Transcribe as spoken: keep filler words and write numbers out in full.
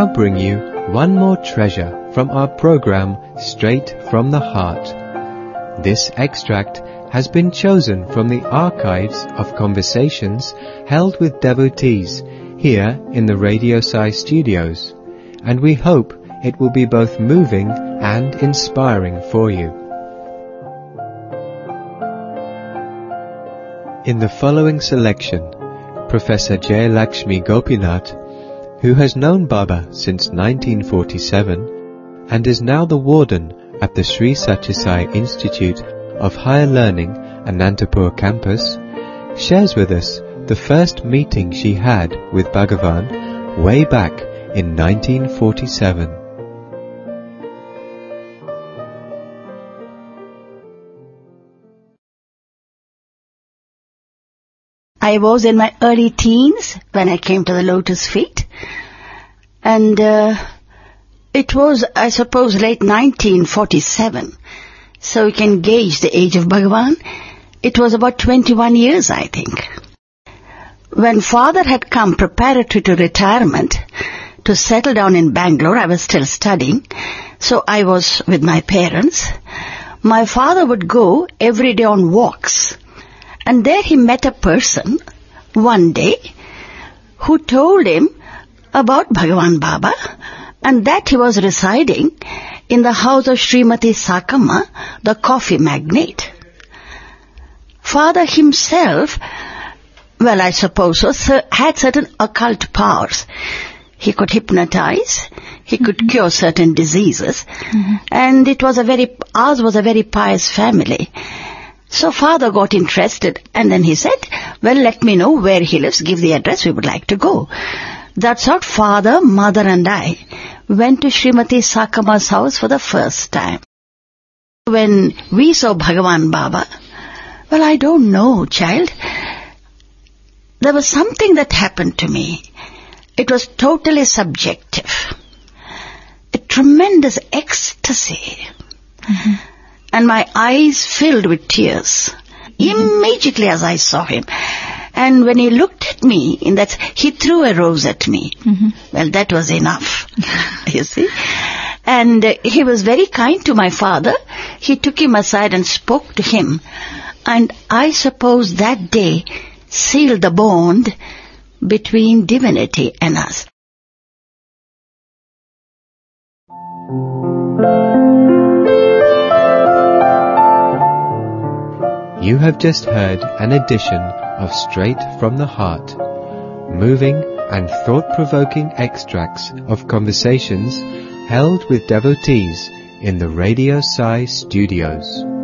now bring you one more treasure from our program Straight from the Heart. This extract has been chosen from the archives of conversations held with devotees here in the Radio Sai studios, and we hope it will be both moving and inspiring for you. In the following selection, Professor J. Lakshmi Gopinath, who has known Baba since nineteen forty-seven and is now the warden at the Sri Sathya Sai Institute of Higher Learning, Anantapur campus, shares with us the first meeting she had with Bhagavan way back in nineteen forty-seven. I was in my early teens when I came to the Lotus Feet, and uh, it was, I suppose, late nineteen forty-seven, so you can gauge the age of Bhagavan. It was about twenty-one years, I think. When father had come preparatory to retirement to settle down in Bangalore, I was still studying, so I was with my parents. My father would go every day on walks, and there he met a person one day who told him about Bhagavan Baba, and that he was residing in the house of Srimati Sakama, the coffee magnate. Father himself, well, I suppose so, had certain occult powers. He could hypnotize, he could mm-hmm. cure certain diseases, mm-hmm. and it was a very, ours was a very pious family. So father got interested, and then he said, well, let me know where he lives, give the address, we would like to go. That's how father, mother and I went to Srimati Sakama's house for the first time. When we saw Bhagavan Baba, well, I don't know, child. There was something that happened to me. It was totally subjective. A tremendous ecstasy. Mm-hmm. And my eyes filled with tears mm-hmm. immediately as I saw him. And when he looked at me, in that he threw a rose at me. Mm-hmm. Well, that was enough, you see. And uh, he was very kind to my father. He took him aside and spoke to him. And I suppose that day sealed the bond between divinity and us. You have just heard an edition of Straight from the Heart, moving and thought-provoking extracts of conversations held with devotees in the Radio Sai studios.